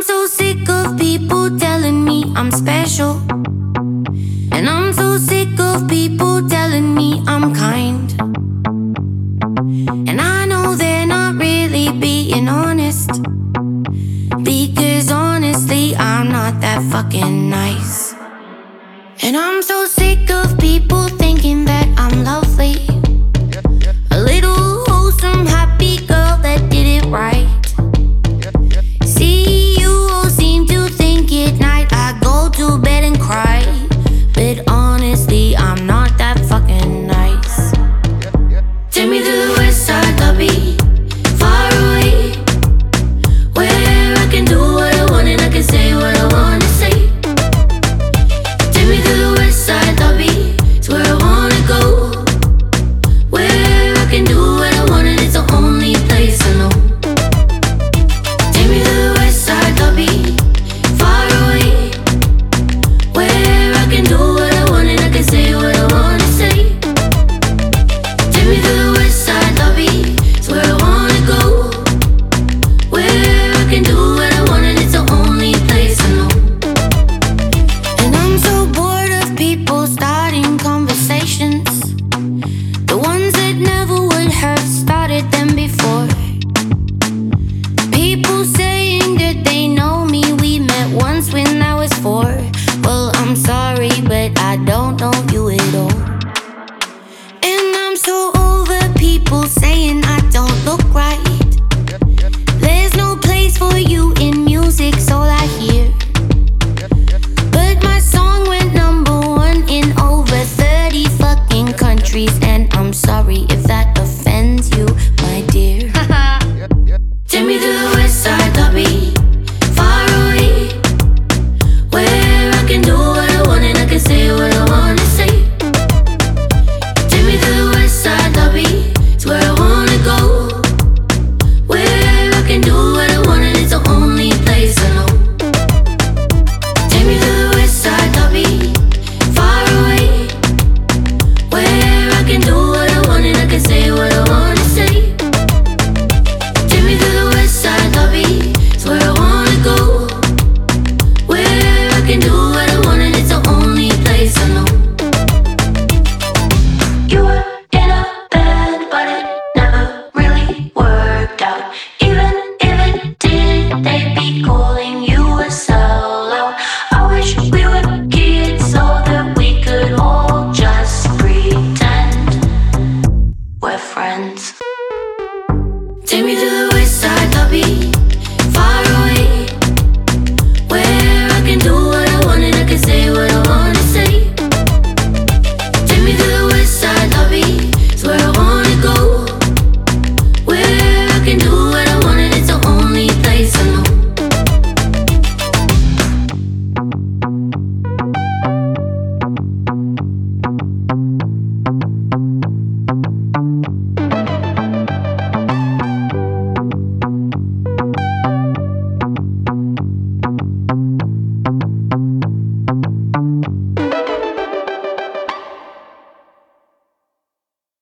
so sick of people telling me I'm special. And I'm so sick of people telling me I'm kind. And I know they're not really being honest, because honestly I'm not that fucking nice. And I'm so sick of